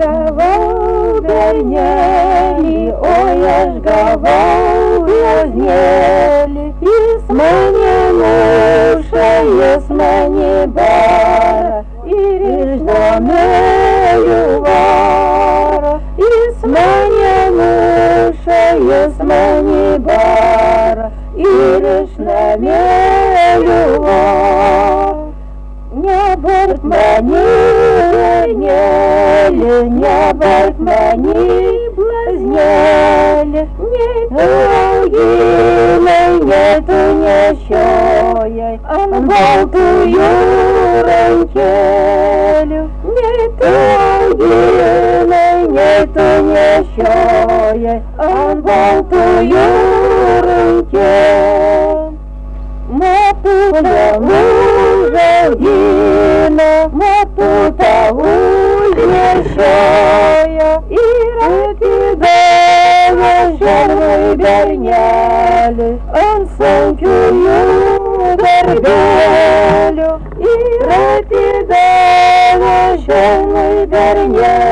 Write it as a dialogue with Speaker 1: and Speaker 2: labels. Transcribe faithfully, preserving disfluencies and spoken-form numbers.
Speaker 1: gavau bernelį, oi aš gavau blaznelį. Jis mane muša, jis mane bara ir iš domelių varo. Jis mane muša, jis mane bara ir iš namelių varo. Nebark mani, berneli, nebark mani, blazneli. Nei tu auginai, nei tu nešiojai ant baltųjų rankelių. Nei tu auginai, nei tu nešiojai ant baltųjų rankelių. Motutą užaugino, motutą užnešiojo ir atidavė šernui bernelį ant sunkiųjų darbelių. Ir atidavė šernui bernelį